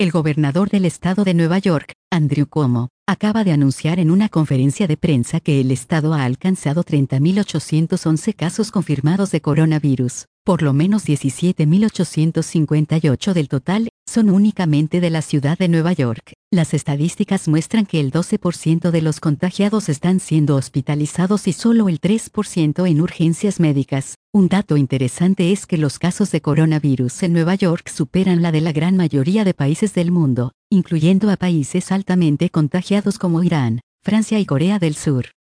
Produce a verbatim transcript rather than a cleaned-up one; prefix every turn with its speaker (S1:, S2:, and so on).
S1: El gobernador del estado de Nueva York, Andrew Cuomo, acaba de anunciar en una conferencia de prensa que el estado ha alcanzado treinta mil ochocientos once casos confirmados de coronavirus. Por lo menos diecisiete mil ochocientos cincuenta y ocho del total son únicamente de la ciudad de Nueva York. Las estadísticas muestran que el doce por ciento de los contagiados están siendo hospitalizados y solo el tres por ciento en urgencias médicas. Un dato interesante es que los casos de coronavirus en Nueva York superan la de la gran mayoría de países del mundo, incluyendo a países altamente contagiados como Irán, Francia y Corea del Sur.